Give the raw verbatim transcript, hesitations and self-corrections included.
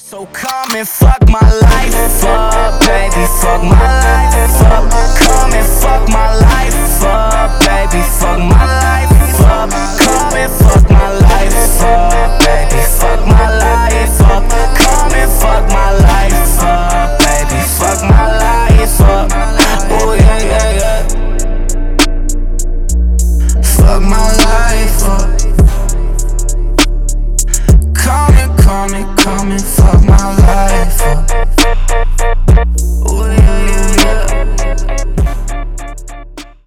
So come and fuck my life up, baby, fuck my life up. Come and fuck my life up, baby, fuck my life up. Come and fuck my life up, baby, fuck my life up. Come and fuck my life up, baby, fuck my life up. Oh yeah, yeah, yeah. Fuck my life up. Come and, come and, come and fuck my life up.